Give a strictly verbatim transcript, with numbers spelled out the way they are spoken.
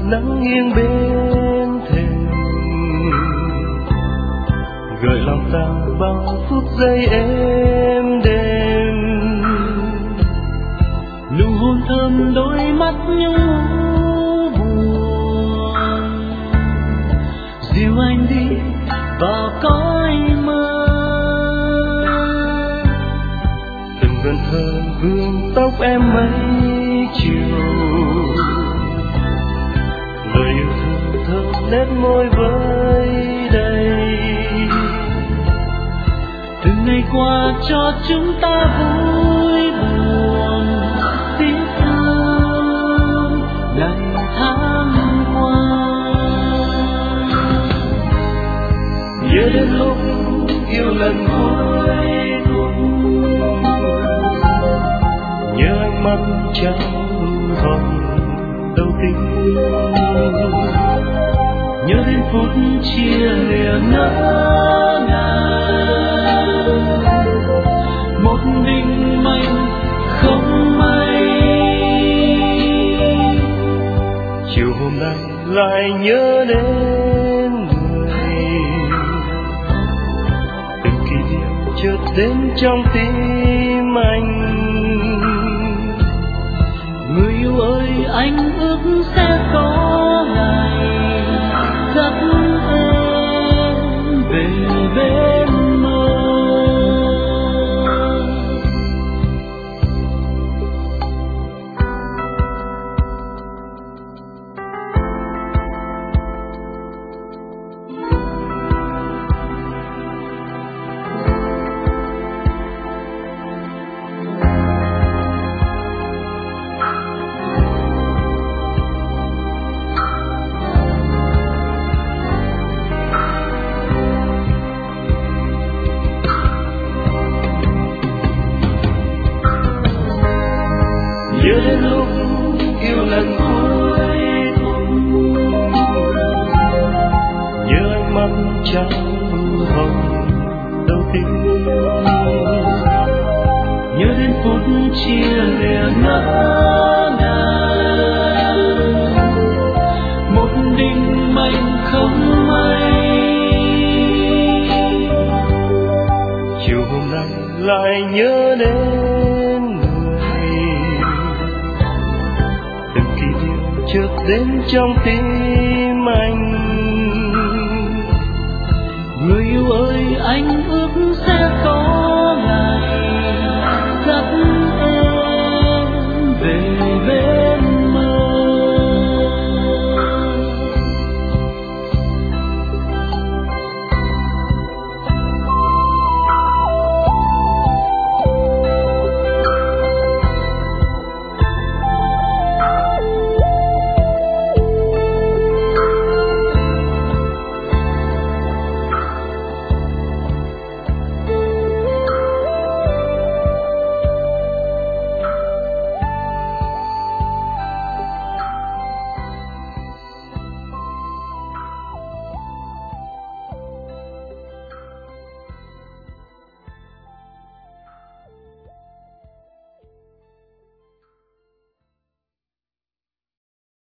nắng nghiêng bên thềm, gợi lòng ta bao phút giây êm đềm. Nụ hôn thơm đôi mắt nhung buồn, dìu anh đi vào cõi mơ. Từng gần thơ vương tóc em mấy chiều, lời yêu thương thơm nét môi với đầy. Từ ngày qua cho chúng ta vui buồn, tiếc thương ngày tháng qua. Nhớ đến lúc yêu lần cuối cùng, nhớ ánh mắt trao hồng đầu tiên, nhớ đến phút chia lìa ngỡ ngàng, một đinh manh không may. chiều hôm nay lại nhớ đến người, từng kỷ niệm chợt đến trong tim anh. Người yêu ơi, anh ước sẽ có ngày dắt em về bên mơ. Nhớ đến lúc yêu lần cuối cùng, nhớ ánh mắt trao hồng đầu tiên, nhớ đến phút chia lìa ngỡ ngàng, một đinh manh không may. chiều hôm nay lại nhớ đến người, từng kỷ niệm chợt đến trong tim anh. Người yêu ơi, anh ước sẽ có